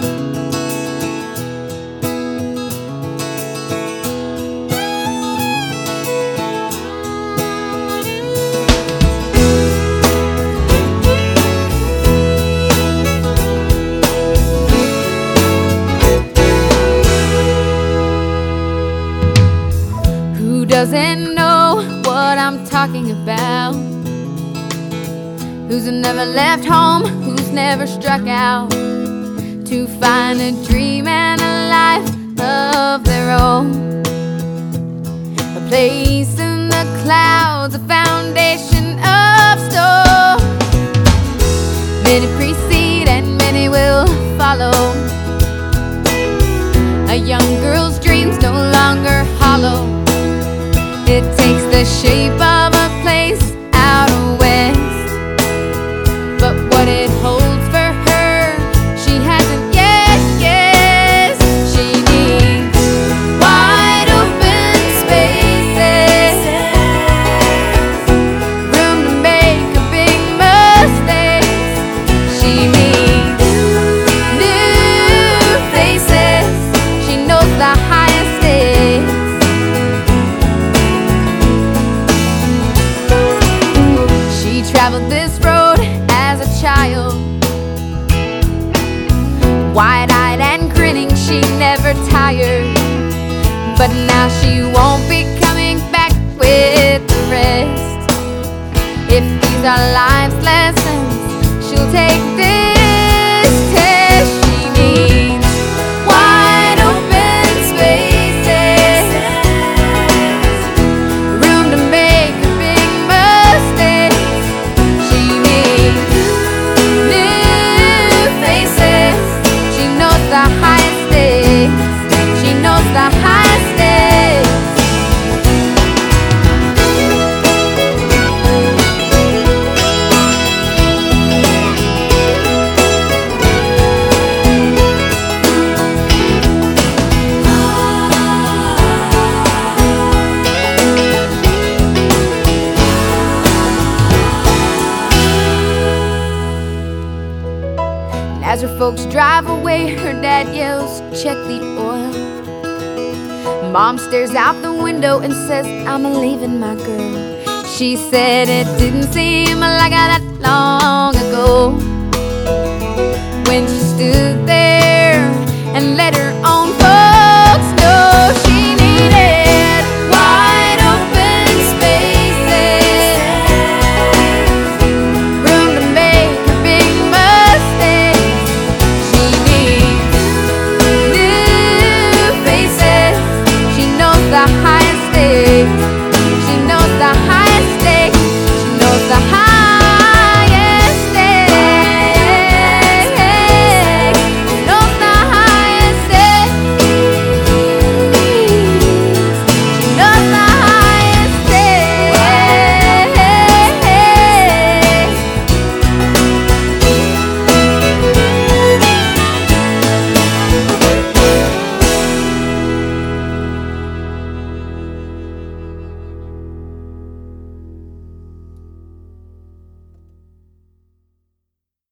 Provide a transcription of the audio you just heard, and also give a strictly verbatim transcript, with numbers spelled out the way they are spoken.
Doesn't know what I'm talking about. Who's never left home, who's never struck out to find a dream and a life of their own. A place in the clouds, a foundation of stone. Many precede and many will follow. A young girl's dreams no longer hollow. It takes the shape of a place out west, but what it holds for her, she hasn't yet guessed. She needs wide open spaces, room to make a big mistakes. She needs new faces. She knows the highest stakes. Traveled this road as a child, wide-eyed and grinning, she never tired. But now she won't be coming back with the rest. If these are life's lessons, she'll take this test. She needs wide open spaces, room to make a big mistake. The highest stakes. She knows the highest stakes. As her folks drive away, her dad yells, "Check the oil." Mom stares out the window and says, "I'm leaving my girl." She said it didn't seem like that long ago when she stood there